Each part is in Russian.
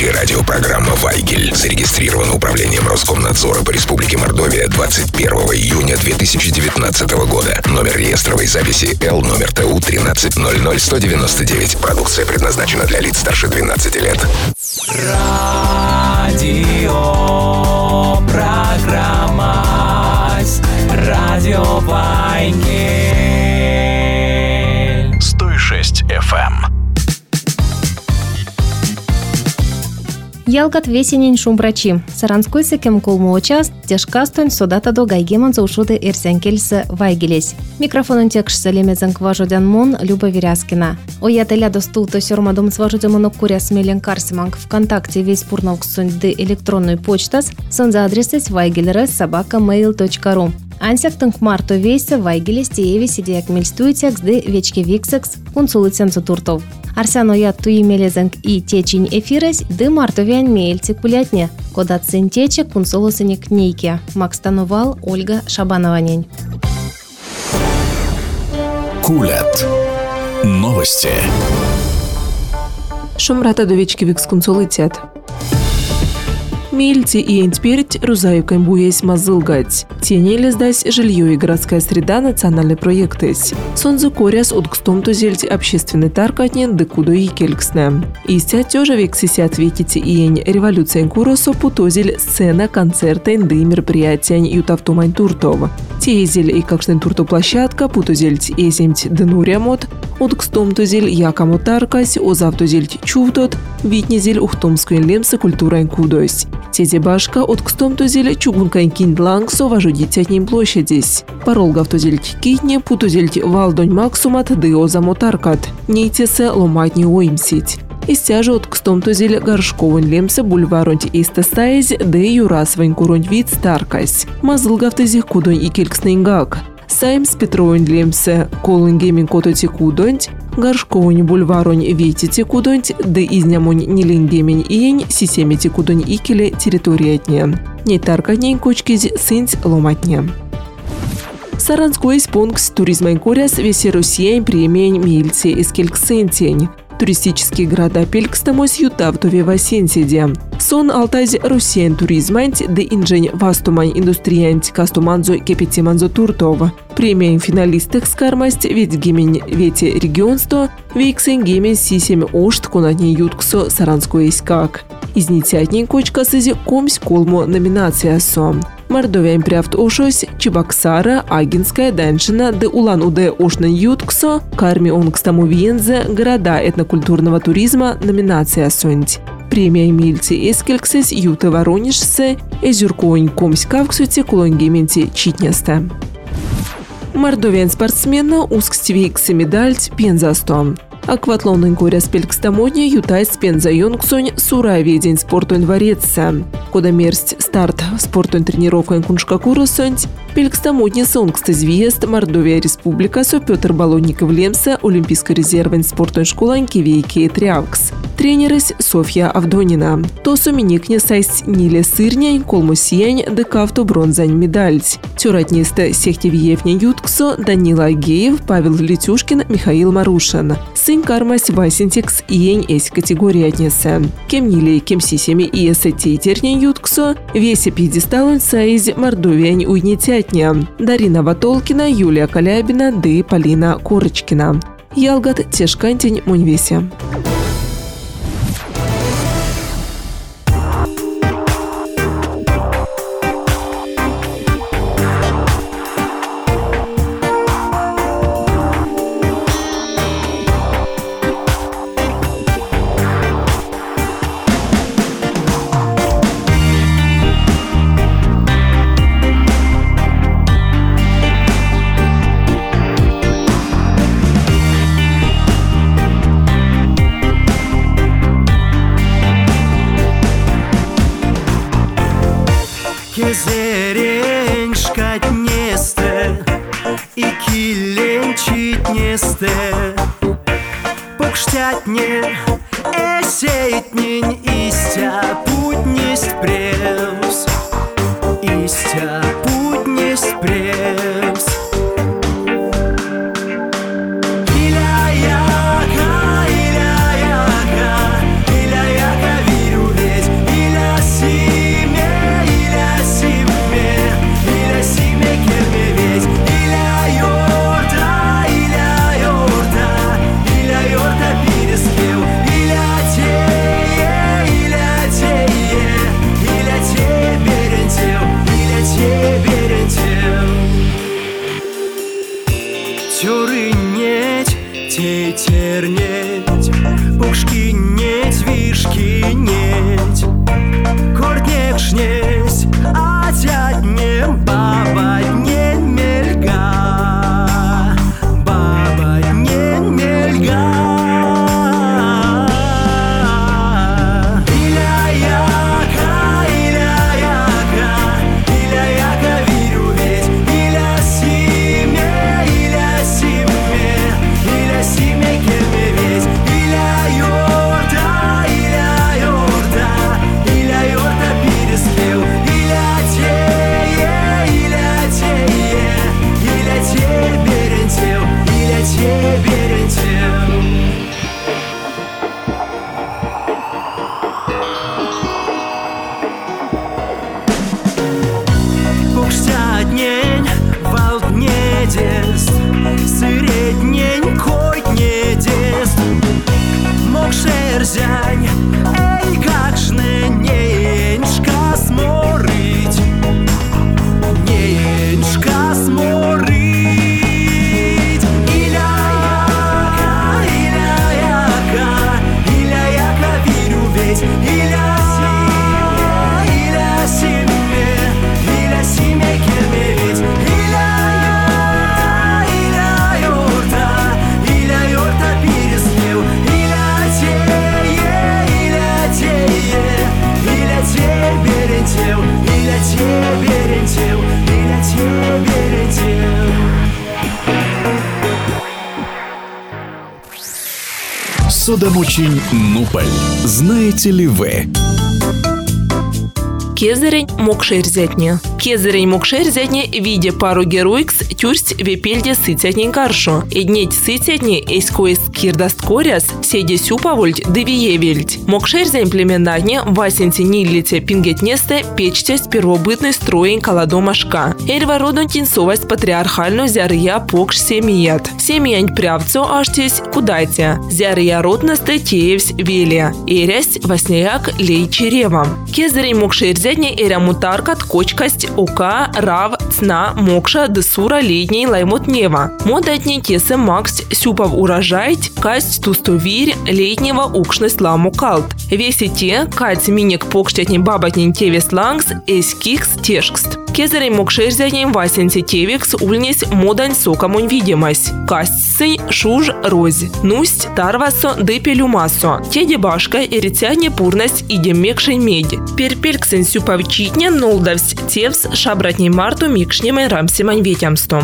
эфире радиопрограмма «Вайгель». Зарегистрирована управлением Роскомнадзора по Республике Мордовия 21 июня 2019 года. Номер реестровой записи Л номер ТУ 1300199. Продукция предназначена для лиц старше 12 лет. Радиопрограмма «Радио Вайгель». 106 FM. Ялгат весенень шумбрачи. Саранской секем колму час, тяжкастон содата до гайгеман заушуды эрсенкельсы вайгелес. Микрофонын текш салемезен кважудян мон Люба Веряскина. Оятеля достулто сёрмадом сважудемонок куряс мелен карсиманг ВКонтакте весь пурновксунь ды электронной почтас сон за адресес vaigelres@mail.ru. Ансяк тынк марто вейсе вайгелес тееви сидеяк мельстуйтекс ды вечке виксекс кунсулыценцу туртов. Арсян оят туи мелезенг и течень эфирес ды мартовян мейльцик пулятне. Кодат сын течек кунсулысыник нейке. Макстановал Ольга Шабанованень. Кулят. Новости. Шумрата довечки викс кунсулытет. Мельти и энтперить рузаюкам буясь мазылгать. Тенели сдась жилье и городская среда национальный проектес. Сонзу коряс уткстом тузельти общественный таркатнен декудо и кельксне. Истя тёжа вексиси ответите иень революция куросо путозель сцена концерта ды мероприятия ютавтумань туртов. Тезель и какшнен турто площадка путозельти эземть денурямот, уткстом тузель якамо таркась, озавтозельти чувтот, витнезель ухтомскую лемса культурань кудось. Тезе башка уткстом тузель чугункань киндланг соважудитятней площадись. Паролгав тузельти китне путозельти валдонь максумат ды озамо таркат. Нейтесе ломать не оимсить. Истяжа уткстом тузель горшковын лемса бульваронть истестаез ды юрасвань куронь вид старкась. Мазылгав тезих кудонь и кельксненгак. Сайм с Петровын лемсе колынгемин кототи кудонть, горшковын бульваронь витити кудонть, да изнямонь неленгемин иень сисемити кудонь икеле территориятне. Не таркатнень кочкиз сынть ломатне. Саранской спонкс туризмайн коряс весе Россиянь премиень мельце из кельксентень. Туристические города Пелькстамось ютавтове васенсиде. Сон алтайз Россиян туризмант да инжень вастумань индустриянт кастуманзо кепетиманзо туртова. Премиям финалистах скармасть ведь гемень вете регионсто вейксен гемень сисем ошт конатне ютксо Саранской искак. Изнитятнень кочка сызи комсь колмо номинация сом. Мордовиян прявт ошось Чебоксара, Агинская, Даньшина, да Улан-Удэ ошнан ютксо, карми онгстаму вензе, города этнокультурного туризма номинация сонть. Премия мильти эскельксес юта Воронежсе, эзюркоинь комсь кавксуте кулонгементи читнеста. Мордовиян спортсмена ускстивейксе медальть пензастом. Акватлонный коряс пелькстамодня ютай спенза йонгсонь сураведень спортон дворецся. Кода мерсть старт спортон тренировка куншка куросонь, пелькстамодня сонгста звест Мордовия Республика со Петр Балонников лемса Олимпийской резервен спортон школань кивейки трявкс. Тренерес Софья Авдонина. То суменикне сайс Ниле Сырнянь, Колмусиянь, декавто бронзань медальть. Тюратниста Сехтевьевня Ютксо, Данила Агеев, Павел Летюшкин, Михаил Марушин. Сын кармась Васинтекс иень эсь категория отнесе. Кем Ниле, кем сисеми и эсэтейтернянь Ютксо, весе пьедесталон сайз Мордовиянь уйнетятня. Дарина Ватолкина, Юлия Калябина, ды Полина Корочкина. Ялгат Тешкантень Муньвесе. Кезерень шкатнесте и килень читнесте. Покштятне эсейтнень истя путь несть превс. Истя путь несть превс. Иля яка, вирю тернеть, пушки неть, вишки неть, корнек шнесь, а тятне баба не мельга, баба не мельга. Пукштятнень, валднедест, среднень, койднедест, мокшерзянь, эй, как жне, неньшка сморить, неньшка сморить. Иля-яка, вирю ведь, иля симе кемевец, иля йорта переспел, иля теберентел, иля теберентел. Судомучень Нуполь. Знаете ли вы? Кезерень мокшерзятне. Кезерень мокшерзятне виде пару героикс тюрсть вепельде сыцятнень каршо. Эднеть сыцятне эйскоис кирдасткоряс седе сюпавольть девиевельть. Мокшерзянь племенадне васенти ниллице пингетнесте печтесть первобытный строень каладомашка. Эльва родон тинсовость патриархально зярья покш семият. Семиянь прявцо аштесь кудайте. Зярья родносте теевсь велия. Эрясь васняяк лей черевам. Кезерень мокшерзятне эря мутаркат кочкасть ока рав цна мокша десура ледней лаймотнева. Модатне тесе макс сюпав урожайт касть тустовирь летнего укшность ламу калт. Веси те кать минек покштятней бабатней тевес лангс эскикс тешкст. Кезерень мокшерзятней васенти тевекс ульнесь модань сокамонь видимость. Касть сынь шуж роз. Нусть тарвасо депелюмасо. Теде башка эрицятне пурность идем мекшень медь. Перпельксен сюпавчитне нолдавсь тевс шабратней марту микшнемой рамсимань ветямсто.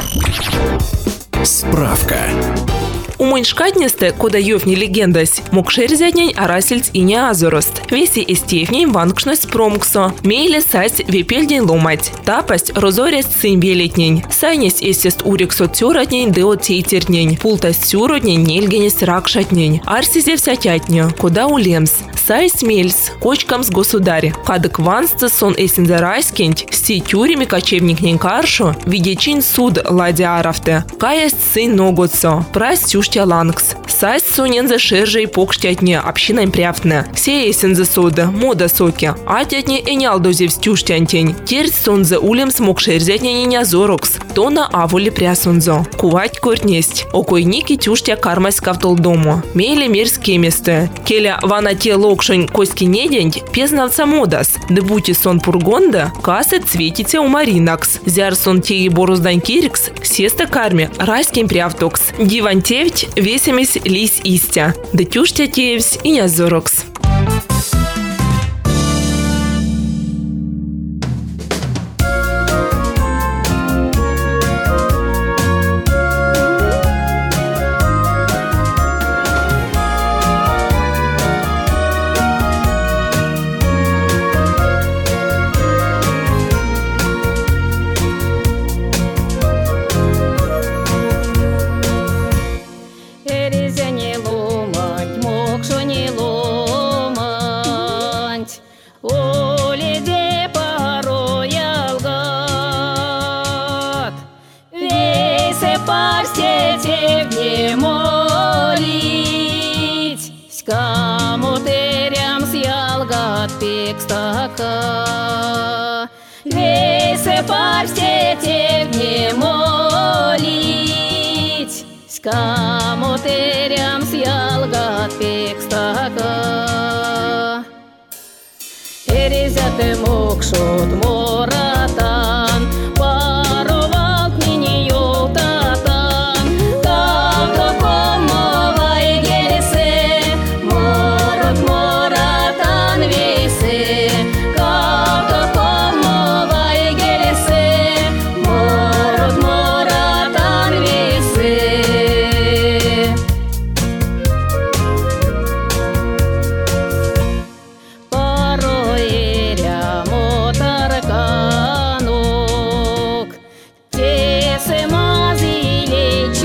Справка. Умоньшкатнесте, кода ёвни легендась, мокшерзятнень арасельц и не азорост. Веси эстевнень ванкшность промксо. Мейле сась вепельдень ломать. Тапасть розорясь цим велетнень. Сайнесь эстест урексо тёратнень део тейтернень. Пултасть сюроднень нельгенес ракшатнень. Арсизе всятятня, кода улемс. Сай смельс, кочкамс государь. Кадык вансты сон эсензерайскенть, сти тюреми кочевникнень каршо, видечин суд ладиарафте. Каясть сын ногоцо. Прастюш лангс. Сась сонензе шержей покштятне общинай пряфтне. Сеесензе сода, мода соки. Атятне энялдозе встюштянтень. Терць сонзе улем смог шерзятне неня зорокс. Тона аволе прясонзо. Кувать кортнесть. Окойники тюштя кармась кавтол дому. Мейле мерзкие месты. Келя вана те локшень коськи недень, пезнавца модас. Дебути сон пургонда, касет цветице у маринакс. Зяр сон теи бороздань кирикс, сеста карме, райским пряфтокс. Диван тевть, весемись лись истя. Детюштя теевсь и нязорокс. Весе парстете не молить, скамо матерям сялгат пекстака. Эрезяты мокшот моратан, паровалт мини ёлтатан. Кавто комовай гелесе, морот моратан весе. Кавто комовай гелесе, морот моратан весе. Пароеря мотарканок, тесе мазиле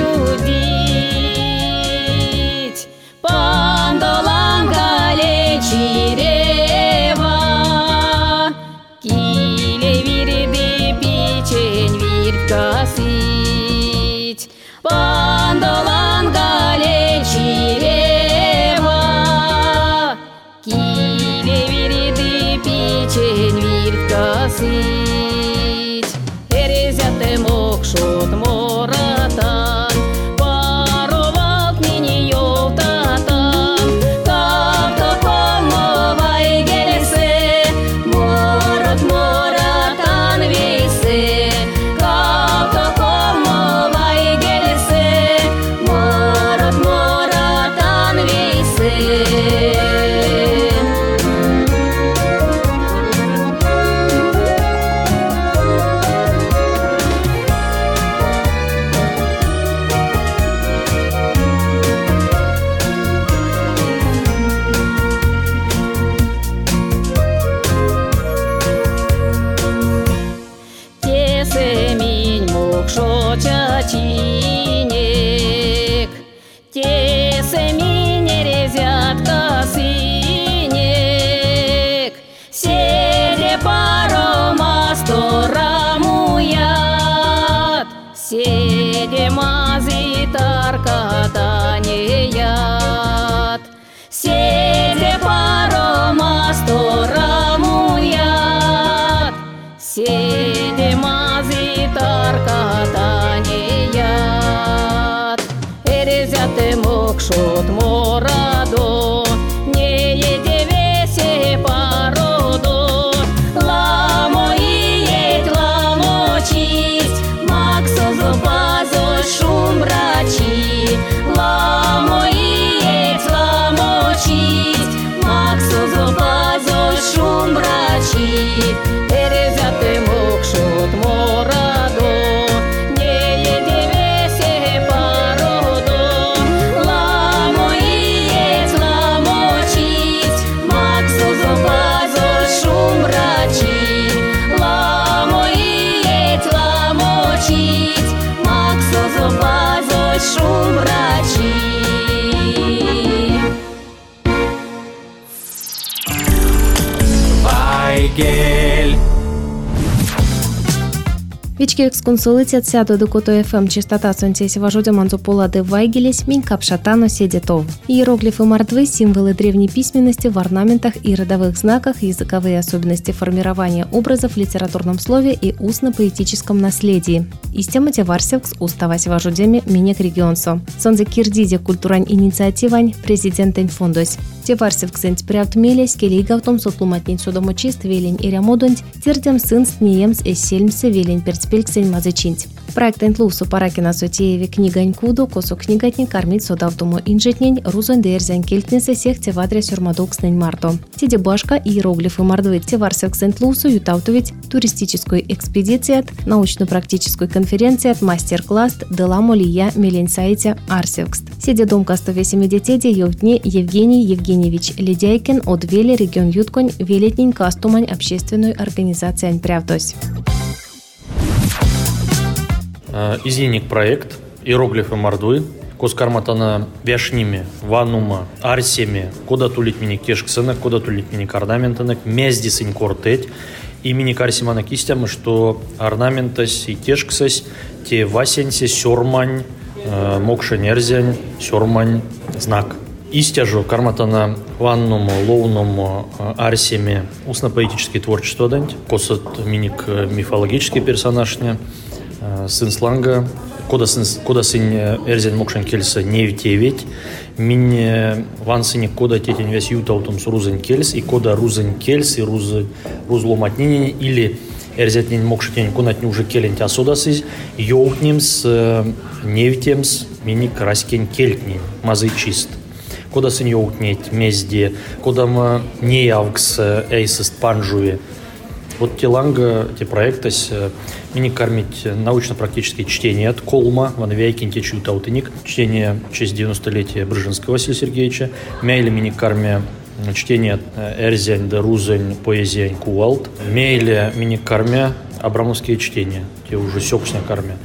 чудить. Пандолангале чирева, киле вирды печень вирткасить. Пандолангале чирева, киле вирды печень вирткасить. Эрезяты мокшот моратан, паровалт мини ёлтатан. Кавто комовай гелесе, морот моратан весе. Кавто комовай гелесе, морот моратан весе. Тесе минь мокшо чачинек, тесе минь эрезятка синек. Селе паромас торамуят, седе мази таркатанеят. Седе паромас торамуят, седе мази таркатанеят. Эрезяты мокшот морадо, не еде весе пародо. Ламо иеть, ламо чисть, максо зубазо шумбрачи. Ламо иеть, ламо чисть, максо зубазо шумбрачи. Эрезяты мокшот морадо, не еде весе пародо. Ламо иеть, ламо чисть, максо зубазо шумбрачи. Ламо иеть, ламо чисть, максо зубазо шумбрачи. Вайгель. Вички эксконсулитет сяду до кото ФМ частота сонтесь вожудя манзополады вайгелес минь капшатано седетов. Иероглифы мордвы, символы древней письменности в орнаментах и родовых знаках, языковые особенности формирования образов в литературном слове и устно-поэтическом наследии. Истемате варсевкс уставась вожудями минек регионсо. Сонзе кирдиде культурань инициативань президентень фондось. Те варсевксенць приавтмелес келейгавтом сотлуматнень судомочист велень ирямодонть, тирдем сынс неемс эссельмсе велень перцпельксень мазычинть. Проектень лусу паракина сотееви книгань кудо, косо книгатни кормить содавтому инжетнень, рузон дерзянь кельтнесе сех те вадря сюрмадокснень марто. Теде башка и иероглифы мордвы те варсевксенць лусу ютавтовить туристическую экспедицият, научно-практическую конференцият, мастер-класс деламо лия меленсаите арсевкст. Седе домка 180 евдне Евгений Евгеньевич Ледяйкин от Веле регион Ютконь велетнень кастумань общественную организацию прявдось. Изиник проект иероглифы мордвы, коскарматана вяшниме, ванума, арсеме, кода тулить мини кешксена, кода тулить мини орнаментанек, мезди сынь кортеть, и мини карсимана кистямы, что орнаментась и кешксась, те васеньсе сёрмань, мокшенерзянь, сёрмань, знак. Истяжу карматана ванному, лоуному, арсеме, устно-поэтическое творчество дань, косот миник мифологический персонаж, сын сланга, кода сын эрзен мокшен келса невтевет, минь ван сыне кода тетень весь ютаутум с рузен кельс, и кода рузен кельс, и рузломатнини, или эрзетнин мокшетень кунатни уже келень тясодасыз, йоутним с невтемс мини краскен кельтнин, мазы чист. Кода сын йоутнеть мезде, кода ма не явкс эйсест панжуе. Вот теланга, те проекты мини кормить научно-практические чтения от Колма, ван вейкин течу таутыник, чтение в честь 90-летия Брыжинского Василия Сергеевича, мейли мини карме чтение Эрзень, Рузень, поэзия Кувалд, мейли мини карме абрамовские чтения, те уже сёксня карме.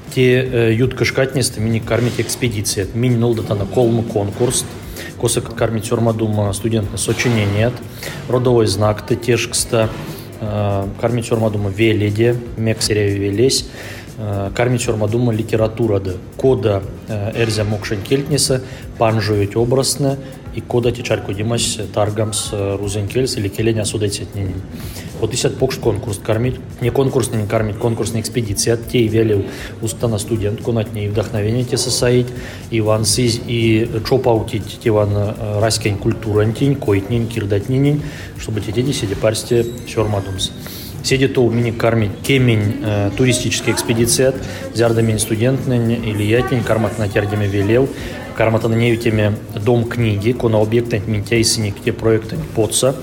Те ютка шкатнест мини кармить экспедиции, мини нолдата на Колму конкурс, косак кармить сёрмадума студентны сочинение, родовой знак те тешкста, кармить сёрмадума веледе, мексереве велесь, кармить сёрмадума литература да, кода эрзя мокшен кельтнеса, панжують образне, и кода течарку димась таргамс рузен кельс или келеня судецетненин. Вот исят покш конкурс кармить, не конкурсный не кармить, конкурсная экспедиция, те и велел устана студент, конатне и вдохновение те сосаить, и ван сиз, и чопаутить те ван раскень культурантень, койтнень, кирдатненин, чтобы те дети сиди парсте сёрмадумс. Седи то мини кармить кемень туристическая экспедиция, зярдамень студентнень или ятнень, кармат на тердеме велел, кармата на нею теме дом книги, кона объектнень минтейсеник те проекты поца,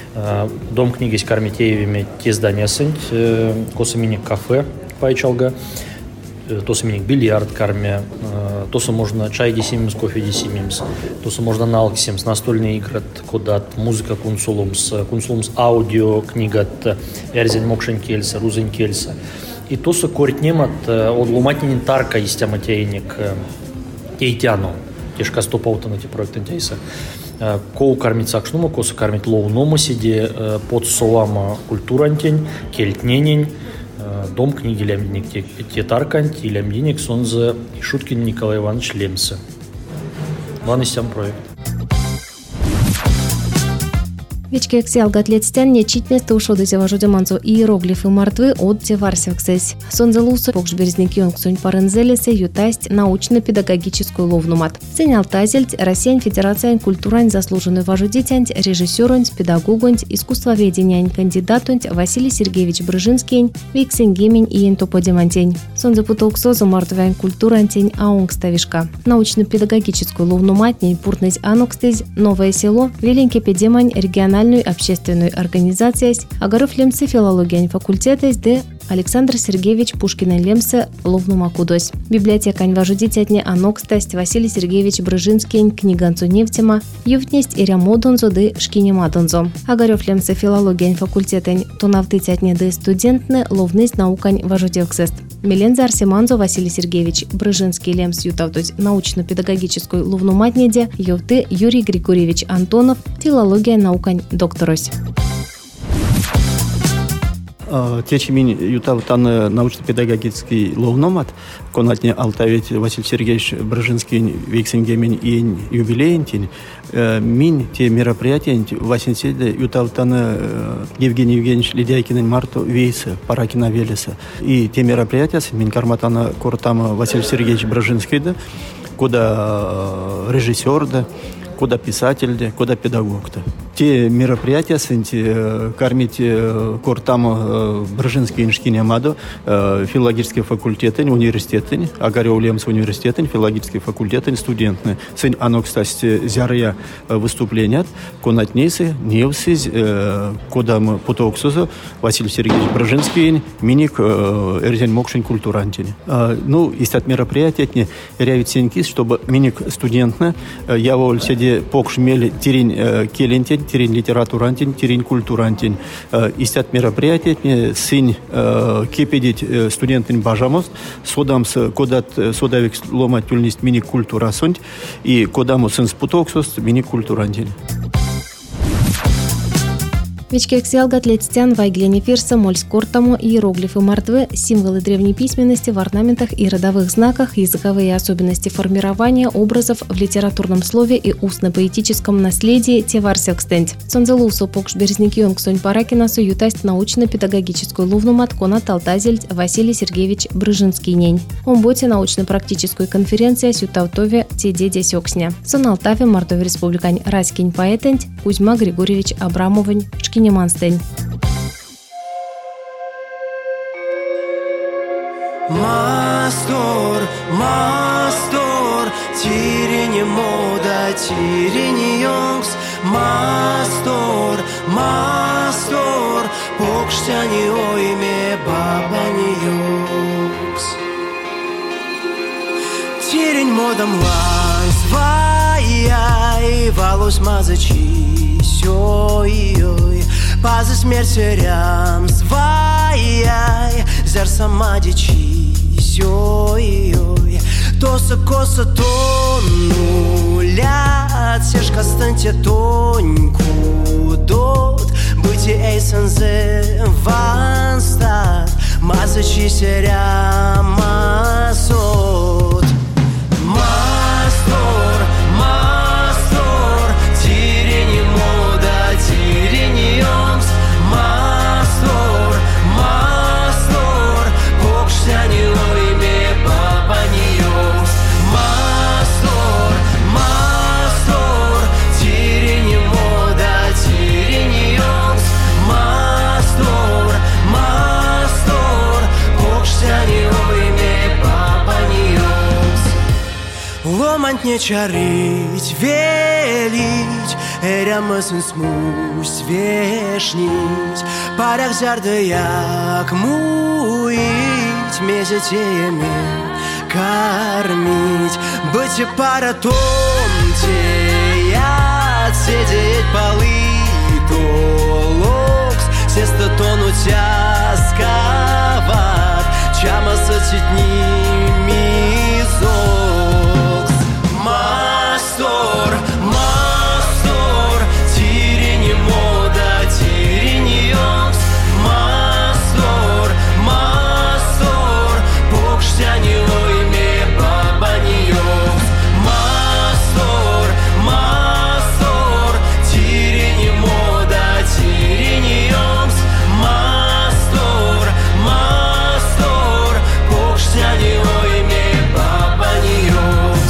дом книги с кармитеевыми те здания сынь, коса мини кафе пайчалга, тоса мини бильярд карме, тоса можно чай десимимс, кофе десимимс, тоса можно налксимс, настольные игры, кодат, музыка кунсулумс аудио книга эрзен мокшен кельса, рузен кельса. И тоса коритнемат от луматнин тарка истяма тейник тейтяну, тешка стопаута на те проекты тейса. Коу кармит сакшнума, коса кармит лоунома сиди под солама культурантень, кельтненень, дом книги лямдиник те таркант, и лямдиник сонзе и Шуткин Николай Иванович Лемсе. Ван истям проект. Вечке эксиал гатлетстян нечитнесты ушодызе важудеманцу иероглифы мартвы от деварсевксес. Сонзелусу покшберзник йонгсунь парензелесе ютасть научно-педагогическую ловнумат. Сенял тазельть Россиян Федерация культурань заслуженную важудитянь режиссерунь, педагогунь, искусствоведенянь кандидатунь Василий Сергеевич Брыжинский, виксенгемень и ентоподемантень. Сонзепутоксозу мартвян культурантень аонгставишка. Научно-педагогическую ловнуматнень пуртнесь анокстезь новое село веленьке педемань региональную общественную организацию Агаров Лемсе филология факультета СД Александр Сергеевич Пушкин Лемсе ловнума кудось. Библиотека важудитятне анокстасть Василий Сергеевич Брыжинский книганцу нефтема ювтнесть иря модонзо ды шкинемадонзо. Агаров Лемсе филология факультета тонавтытятне ды студентны ловность наукань важудевксест. Миленза Арсеманзо Василий Сергеевич Брыжинский Лемс ютавтусь научно-педагогическую ловнуматнеде ювты Юрий Григорьевич Антонов филология наукань докторось. Течимин ютавтан научно-педагогический ловномат, конатне алтавит Василий Сергеевич Брыжинский виксенгемень и юбилеентень, мин те мероприятия васенседе ютавтан Евгений Евгеньевич Ледяйкин Марту Вейса, Паракина Велеса. И те мероприятия мин карматана кортама Василий Сергеевич Брыжинский, куда режиссер, куда писатель, куда педагог. Те мероприятия, кормить кортам Брыжинский иншкине мадо, филологический факультет, университет, Агарев Лемс университет, филологический факультет, студенты. Сын оно, кстати, зяря выступления, конатнейсы, невсыз, куда мы путоксузу, Василий Сергеевич Брыжинский, миник эрзен мокшин культурантин. Ну, из от мероприятия не рявит сенькис, чтобы миник студентна, я воль седе покшмели тирин келентень, терень литературантин, терень культурантин. Истят мероприятия, сын кепедить студентин бажамост, содамс кодат содавик лома тюльнист мини культура сонть, и кодаму сын спутоксост мини культурантин. Вечкексел гатлетстян вайглене фирса мольскортому иероглифы мордвы, символы древней письменности в орнаментах и родовых знаках, языковые особенности формирования образов в литературном слове и устно-поэтическом наследии теварсекстент. Сонзелусу покшберзники Йонгсонь Паракинасу ютасть научно-педагогическую лувнумат конат Алтазельд Василий Сергеевич Брыжинский-нень. Омботе научно-практическую конференция сютаутове тедеде сёксня. Сон Алтаве Мордовия республикань Раськинь поэтент Кузьма Григорьевич Абрамовень Шкинеманстень. Мастор, мастор, тирини мода, тирини йонгс. Мастор, мастор, покштяни ойме бабани йонгс. Тирень модам ланс, вай, валус мазачи, сёй, пазы смерти рям, свай, зер самадичи, сёй, тоса коса тонулят, сешка станьте тоньку дот, быти эйсензе ванстат, мазачи серя масот. Мастор, мастор, тирени мода, тирени йонгс. Мастор, мастор, покштяни ойме бабани йонгс. Мастор, мастор, тирени мода, тирени йонгс. Мастор, мастор, покштяни ойме бабани йонгс. Ломать не чарить, велить, эрямысын смусь вешнить, парях зарды як муить, месяцеями кормить, быть и пара томте, я сидеть полы толокс, сесто тонуть асковат, чама сотитни мизокс. Мастор, мастор, тирени мода, тирени йонгс. Мастор, мастор, покштяни ойме бабани йонгс. Мастор, мастор, тирени мода, тирени йонгс. Мастор, мастор, покштяни ойме бабани йонгс.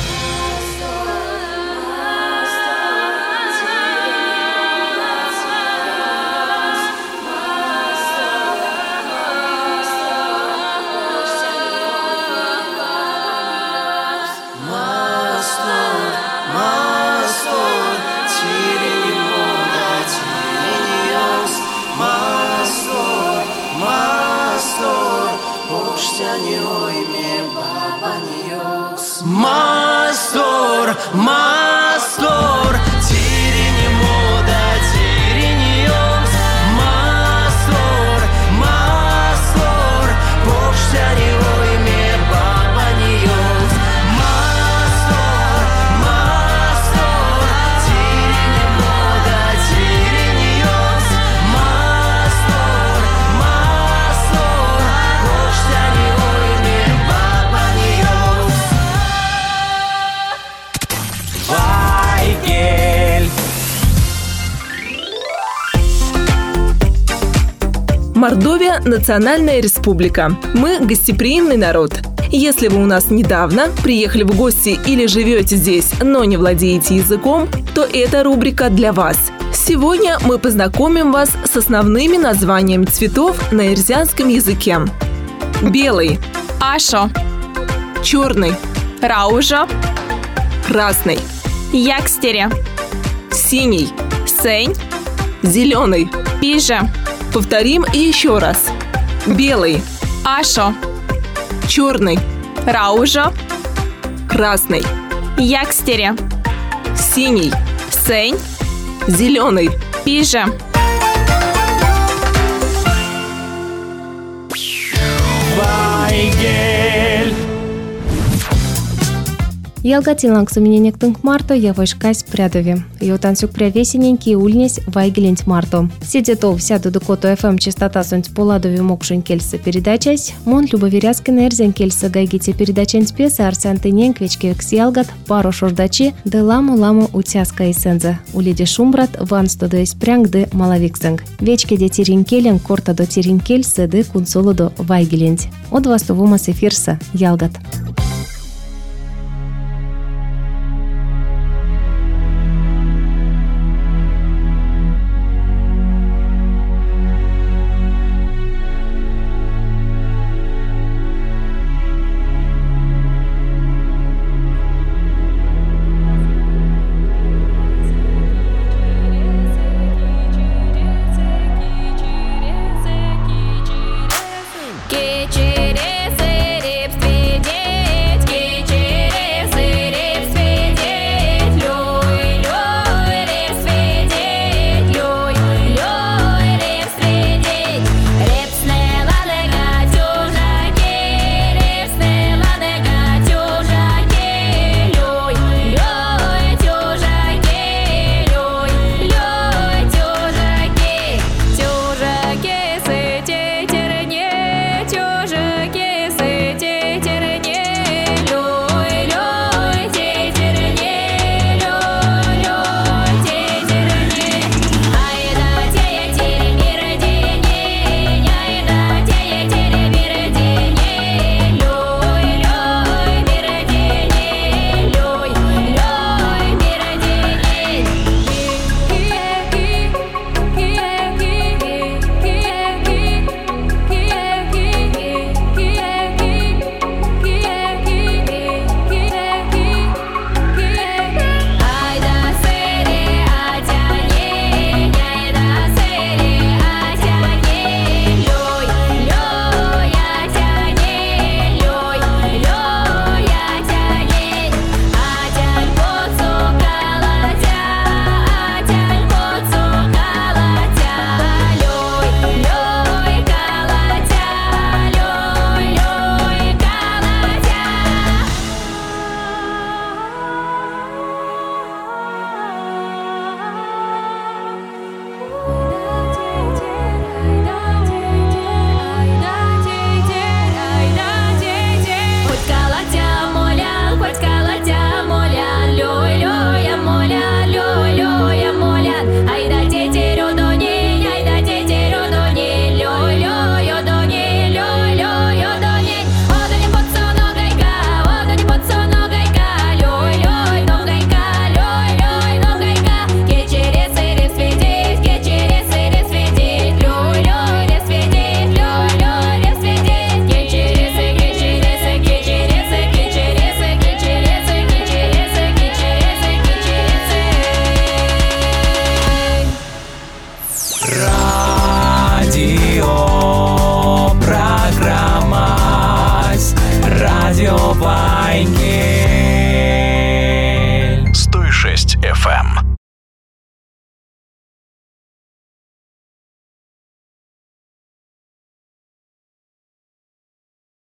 Мастор, мастор, тирени мода, тирени йонгс. Мастор, мастор, покштяни ойме бабани йонгс. Мастор, мастор, тирени мода, тирени йонгс. Мастор, мастор, покштяни ойме бабани йонгс. Мастор, мастор, тирени мода, тирени йонгс. Мастор, мастор, покштяни ойме бабани йонгс. Вайгель. Мордовия – национальная республика. Мы – гостеприимный народ. Если вы у нас недавно приехали в гости или живете здесь, но не владеете языком, то эта рубрика для вас. Сегодня мы познакомим вас с основными названиями цветов на эрзянском языке. Белый, Ашо, черный, Раужо, красный, Якстере, синий, Сень, зеленый. Пиже, Повторим еще раз. Белый, Ашо, черный, Раужо, красный, Якстере, синий, Сень, зеленый. Пиже. Вайгель. Ялгатин лангсумененек тынк марто явышкась прядови. Йотан сюк прявесененьки ульнесь вайгеленть марто. Сидетов сяду дукото ФМ частота сонть поладови мокшин кельса передачась. Мон любоверяскина эрзен кельса гайгите передачень спеса арсантынен квечкевекс ялгат пару шордачи де ламу утяска и сенза. Улиди шумбрат ван стодо испрянг де малавиксенг. Вечке де тиринкелен корта до тиринкельса де кунсоло до вайгеленть. От вастовума сефирса ялгат.